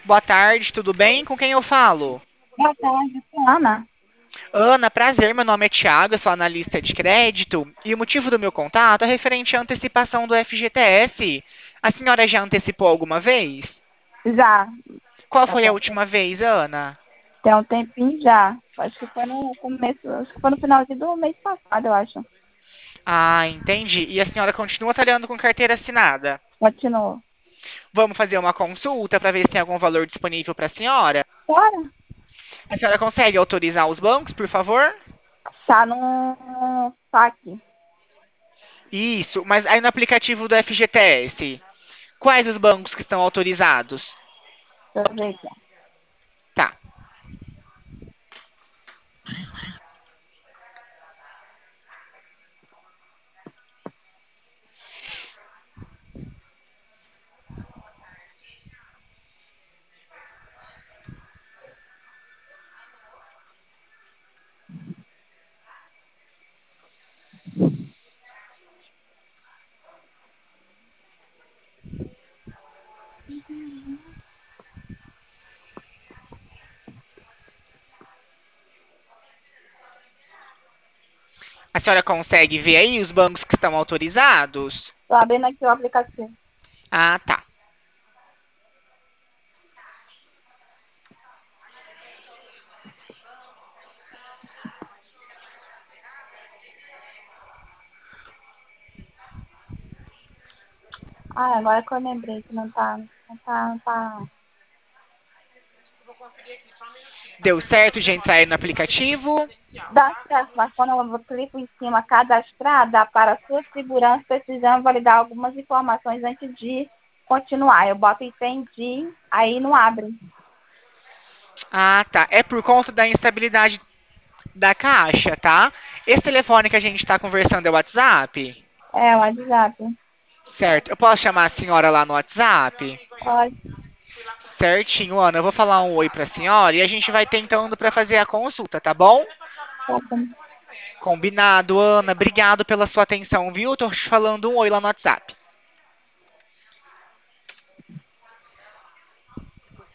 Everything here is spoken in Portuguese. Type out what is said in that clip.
Boa tarde, tudo bem? Com quem eu falo? Boa tarde, Ana. Ana, prazer, meu nome é Thiago, eu sou analista de crédito e o motivo do meu contato é referente à antecipação do FGTS. A senhora já antecipou alguma vez? Já, Qual já foi a tem, última vez, Ana? tem um tempinho já. Acho que foi no começo, acho que foi no finalzinho do mês passado, eu acho. Ah, entendi. E a senhora continua trabalhando com carteira assinada? Continuou. Vamos fazer uma consulta para ver se tem algum valor disponível para a senhora? Bora. A senhora consegue autorizar os bancos, por favor? Tá no saque. Isso, mas aí no aplicativo do FGTS, quais os bancos que estão autorizados? Deixa eu ver aqui. Tá. A senhora consegue ver aí os bancos que estão autorizados? Tô abrindo aqui o aplicativo. Ah, tá. Ah, agora que eu lembrei que não tá. Deu certo, gente, sair no aplicativo? Dá certo, mas quando eu clico em cima cadastrar, dá para sua segurança, precisamos validar algumas informações antes de continuar. Eu boto entendi, aí não abre. Ah, tá. É por conta da instabilidade da caixa, tá? Esse telefone que a gente está conversando é o WhatsApp? É, o WhatsApp. Certo. Eu posso chamar a senhora lá no WhatsApp? Pode. Certinho, Ana. Eu vou falar um oi pra senhora e a gente vai tentando para fazer a consulta, tá bom? Tá bom. Combinado, Ana. Obrigado pela sua atenção, viu? Tô te falando um oi lá no WhatsApp.